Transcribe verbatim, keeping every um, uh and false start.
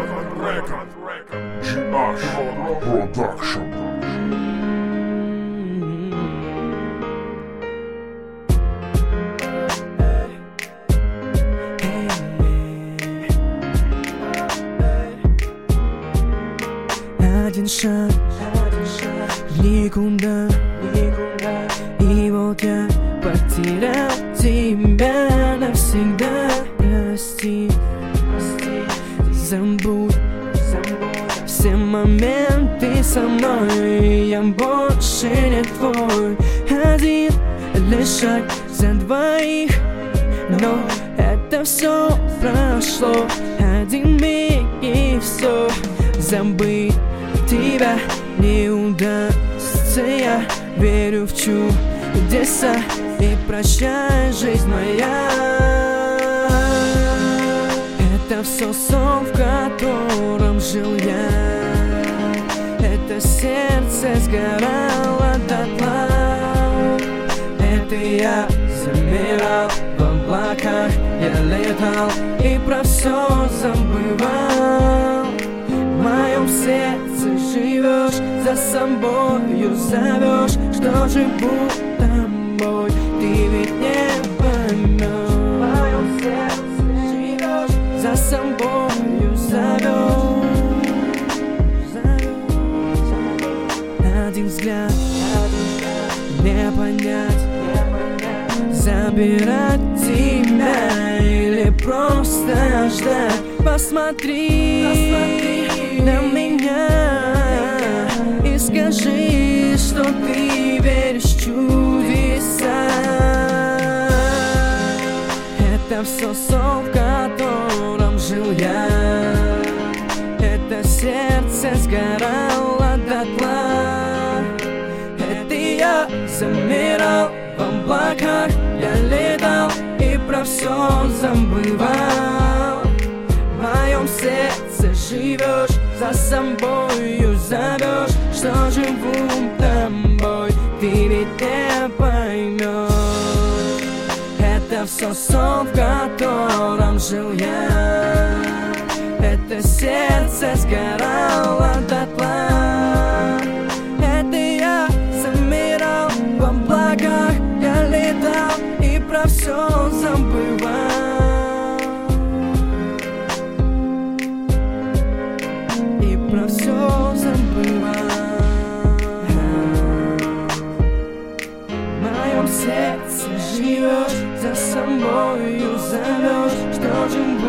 Production. Один шаг, никуда, и вот я потерял тебя навсегда. Прости, забудь все моменты со мной, я больше не твой. Один лишь шаг за двоих, но это все прошло. Один миг и все, забыть тебя не удастся. Я верю в чудеса, и прощай, жизнь моя. Это все сон, в котором жил я. Это сердце сгорало дотла. Это я замирал в облаках, я летал и про все забывал. В моем сердце живешь, за собою зовешь, что живу тобой, ты ведь не поймешь. В моем сердце живешь, за собою зовешь. Один взгляд, не понять, забирать тебя или просто ждать. Посмотри, Посмотри на меня и скажи, что ты веришь в чудеса. Это все сон, в котором жил я. Это сердце сгорало дотла. Это я замирал в облаках, я летал и про все забывал. В моем сердце живешь, за собою зовешь, что живу тобой, ты ведь не поймешь. Это все сон, в котором жил я. Это сердце сгорало дотла. Это я замирал в облаках, я летал и про все забывал. И про все забывал. В моем сердце живешь, за собою зовешь, что же